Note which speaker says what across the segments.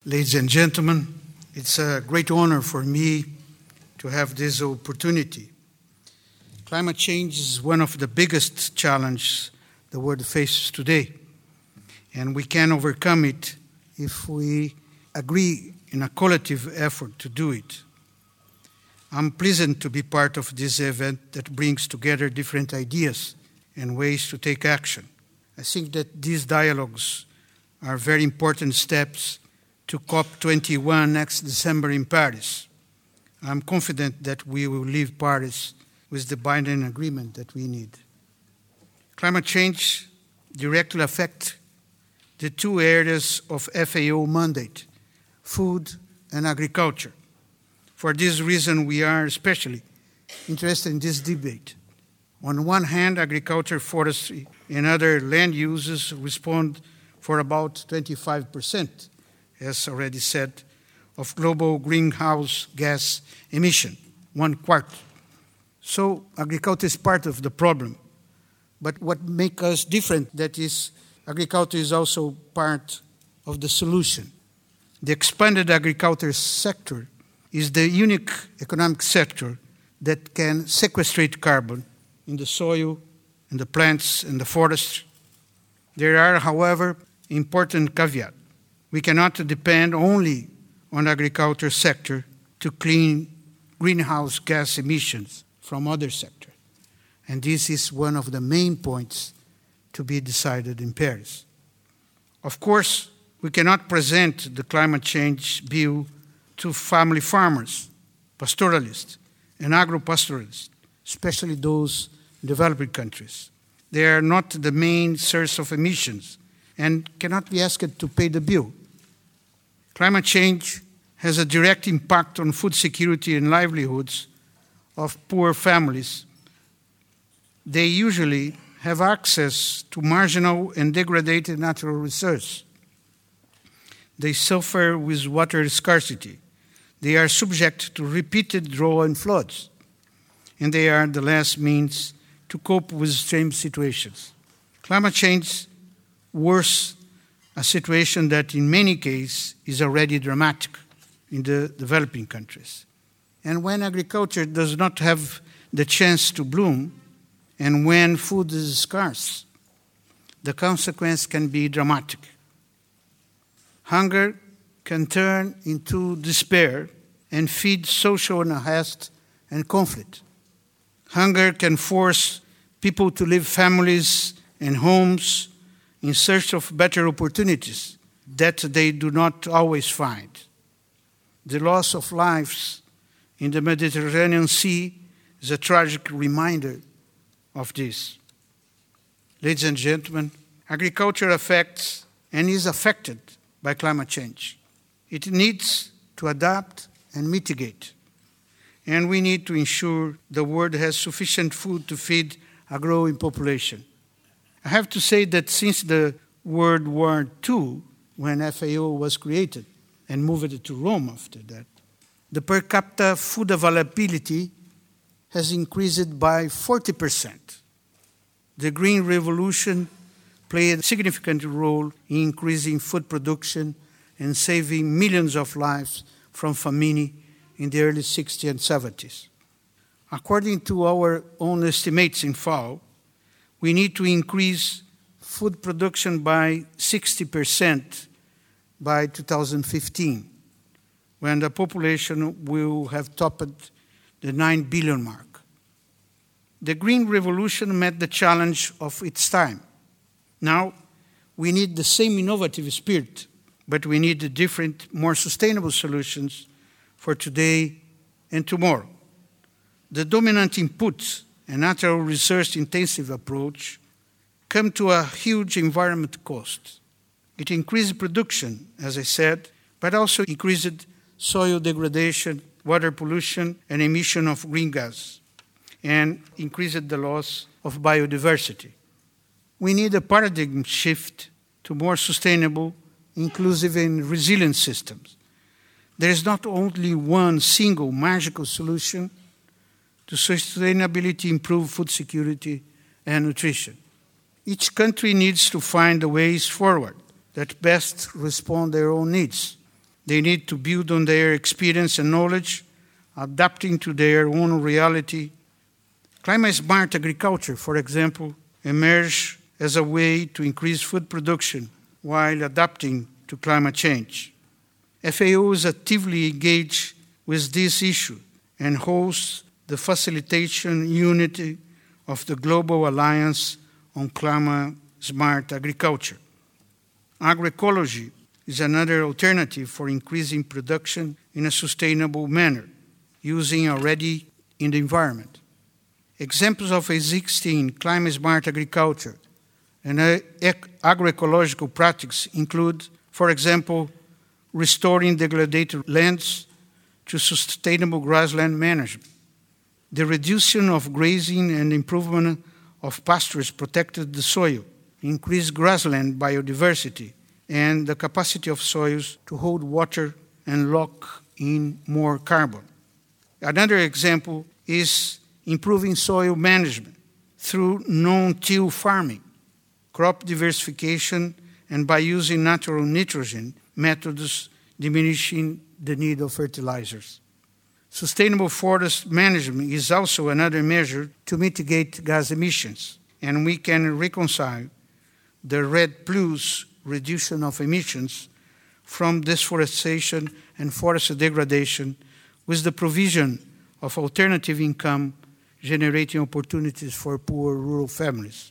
Speaker 1: Ladies and gentlemen, it's a great honor for me to have this opportunity. Climate change is one of the biggest challenges the world faces today, and we can overcome it if we agree in a collective effort to do it. I'm pleased to be part of this event that brings together different ideas and ways to take action. I think that these dialogues are very important steps to COP21 next December in Paris. I'm confident that we will leave Paris with the binding agreement that we need. Climate change directly affects the two areas of FAO mandate, food and agriculture. For this reason, we are especially interested in this debate. On one hand, agriculture, forestry, and other land uses respond for about 25%, as already said, of global greenhouse gas emission, 1/4. So agriculture is part of the problem. But what makes us different, that is, agriculture is also part of the solution. The expanded agriculture sector is the unique economic sector that can sequestrate carbon in the soil, in the plants, in the forest. There are, however, important caveats. We cannot depend only on the agriculture sector to clean greenhouse gas emissions from other sectors. And this is one of the main points to be decided in Paris. Of course, we cannot present the climate change bill to family farmers, pastoralists, and agro-pastoralists, especially those in developing countries. They are not the main source of emissions and cannot be asked to pay the bill. Climate change has a direct impact on food security and livelihoods of poor families. They usually have access to marginal and degraded natural resources. They suffer with water scarcity. They are subject to repeated drought and floods, and they are the last means to cope with extreme situations. Climate change worsens a situation that in many cases is already dramatic in the developing countries. And when agriculture does not have the chance to bloom, and when food is scarce, the consequence can be dramatic. Hunger can turn into despair and feed social unrest and conflict. Hunger can force people to leave families and homes in search of better opportunities that they do not always find. The loss of lives in the Mediterranean Sea is a tragic reminder of this. Ladies and gentlemen, agriculture affects and is affected by climate change. It needs to adapt and mitigate. And we need to ensure the world has sufficient food to feed a growing population. I have to say that since the World War II, when FAO was created and moved to Rome after that, the per capita food availability has increased by 40%. The Green Revolution played a significant role in increasing food production and saving millions of lives from famine in the early 60s and 70s. According to our own estimates in FAO, we need to increase food production by 60% by 2015, when the population will have topped the 9 billion mark. The Green Revolution met the challenge of its time. Now, we need the same innovative spirit, but we need different, more sustainable solutions for today and tomorrow. The dominant inputs and natural resource-intensive approach come to a huge environmental cost. It increased production, as I said, but also increased soil degradation, water pollution, and emission of green gas, and increased the loss of biodiversity. We need a paradigm shift to more sustainable, inclusive, and resilient systems. There is not only one single magical solution to sustainability, improve food security, and nutrition. Each country needs to find the ways forward that best respond to their own needs. They need to build on their experience and knowledge, adapting to their own reality. Climate-smart agriculture, for example, emerged as a way to increase food production while adapting to climate change. FAO is actively engaged with this issue and hosts the facilitation unit of the Global Alliance on Climate-Smart Agriculture. Agroecology is another alternative for increasing production in a sustainable manner, using already in the environment. Examples of existing climate-smart agriculture and agroecological practices include, for example, restoring degraded lands to sustainable grassland management. The reduction of grazing and improvement of pastures protected the soil, increased grassland biodiversity, and the capacity of soils to hold water and lock in more carbon. Another example is improving soil management through no-till farming, crop diversification, and by using natural nitrogen methods diminishing the need of fertilizers. Sustainable forest management is also another measure to mitigate gas emissions, and we can reconcile the REDD+ reduction of emissions from deforestation and forest degradation with the provision of alternative income generating opportunities for poor rural families.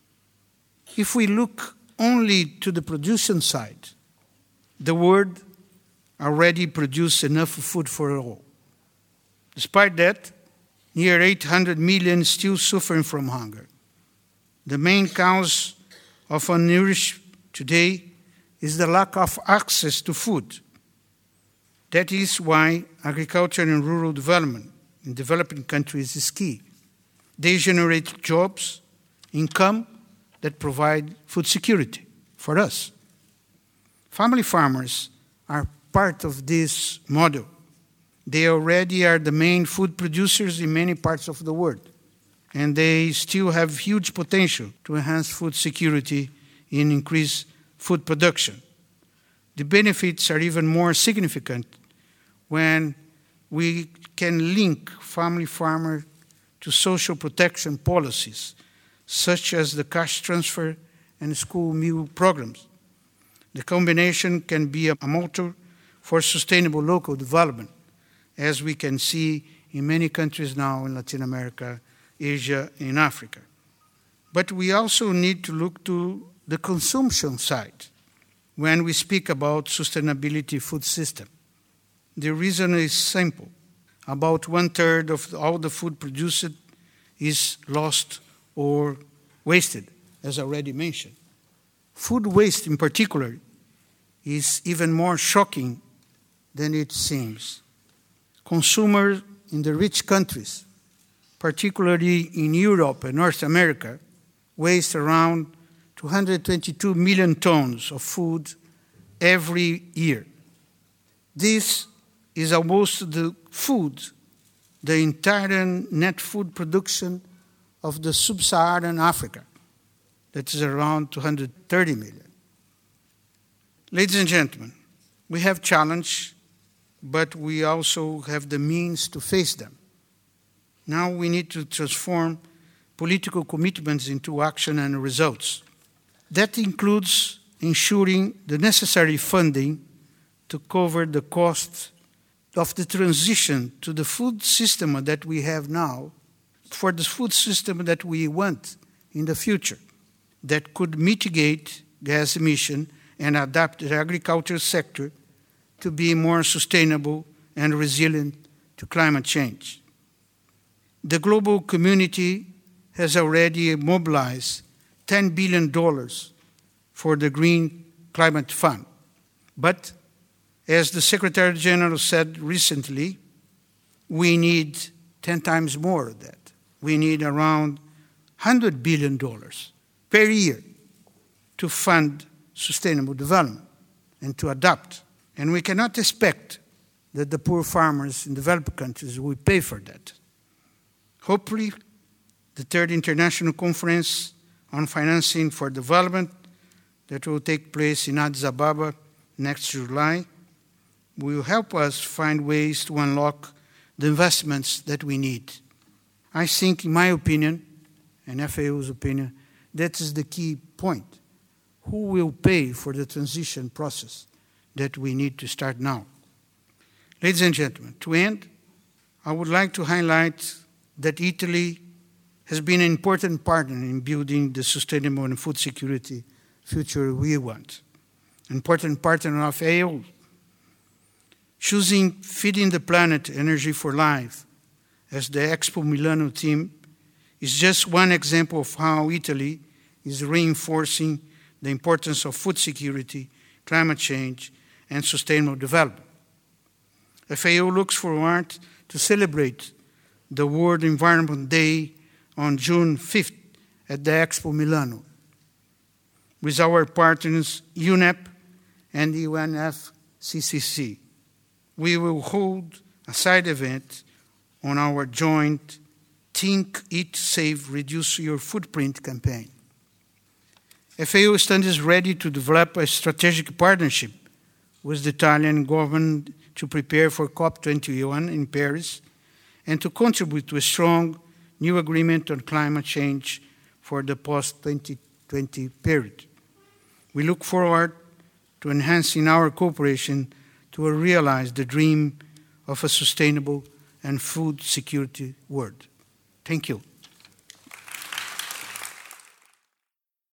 Speaker 1: If we look only to the production side, the world already produces enough food for all. Despite that, near 800 million still suffering from hunger. The main cause of malnutrition today is the lack of access to food. That is why agriculture and rural development in developing countries is key. They generate jobs, income that provide food security for us. Family farmers are part of this model. They already are the main food producers in many parts of the world, and they still have huge potential to enhance food security and increase food production. The benefits are even more significant when we can link family farmer to social protection policies, such as the cash transfer and school meal programs. The combination can be a motor for sustainable local development, as we can see in many countries now in Latin America, Asia, and Africa. But we also need to look to the consumption side when we speak about sustainability food system. The reason is simple. About 1/3 of all the food produced is lost or wasted, as already mentioned. Food waste in particular is even more shocking than it seems. Consumers in the rich countries, particularly in Europe and North America, waste around 222 million tons of food every year. This is almost the entire net food production of the sub-Saharan Africa. That is around 230 million. Ladies and gentlemen, we have challenges, but we also have the means to face them. Now we need to transform political commitments into action and results. That includes ensuring the necessary funding to cover the cost of the transition to the food system that we have now for the food system that we want in the future that could mitigate gas emission and adapt the agriculture sector to be more sustainable and resilient to climate change. The global community has already mobilized $10 billion for the Green Climate Fund. But, as the Secretary General said recently, we need 10 times more of that. We need around $100 billion per year to fund sustainable development and to adapt. And we cannot expect that the poor farmers in developed countries will pay for that. Hopefully, the third international conference on financing for development that will take place in Addis Ababa next July will help us find ways to unlock the investments that we need. I think, in my opinion, and FAO's opinion, that is the key point. Who will pay for the transition process that we need to start now? Ladies and gentlemen, to end, I would like to highlight that Italy has been an important partner in building the sustainable and food security future we want. An important partner of FAO. Choosing Feeding the Planet, Energy for Life as the Expo Milano theme is just one example of how Italy is reinforcing the importance of food security, climate change, and sustainable development. FAO looks forward to celebrate the World Environment Day on June 5th at the Expo Milano with our partners UNEP and the UNFCCC. We will hold a side event on our joint Think, Eat, Save, Reduce Your Footprint campaign. FAO stands ready to develop a strategic partnership with the Italian government to prepare for COP21 in Paris and to contribute to a strong new agreement on climate change for the post-2020 period. We look forward to enhancing our cooperation to realize the dream of a sustainable and food security world. Thank you.